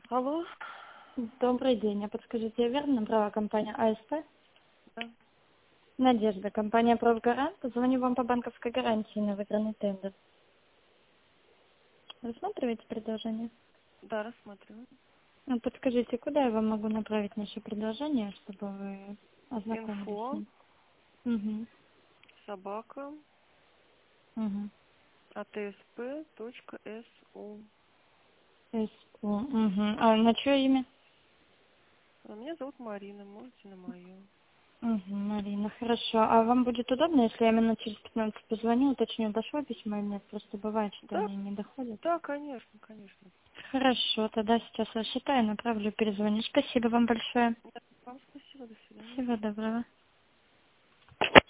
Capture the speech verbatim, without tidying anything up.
Алло. Добрый день. А подскажите, я верно набрала компания АСП? Да. Надежда, компания «Профгарант». Звоню вам по банковской гарантии на выигранный тендер. Рассматриваете предложение? Да, рассматриваю. Ну, подскажите, куда я вам могу направить наше предложение, чтобы вы ознакомились с Инфо, ним? Угу. собака, Угу. атсп.су. Угу. А на чье имя? А Меня зовут Марина, можете на мою. Угу, Марина, хорошо. А вам будет удобно, если я именно через пятнадцать позвоню, уточню, дошло письмо или нет? Просто бывает, что Да, они не доходят. да, конечно, конечно. Хорошо, тогда сейчас рассчитаю, направлю, перезвоню. Спасибо вам большое. Да, вам спасибо, до свидания. Всего доброго.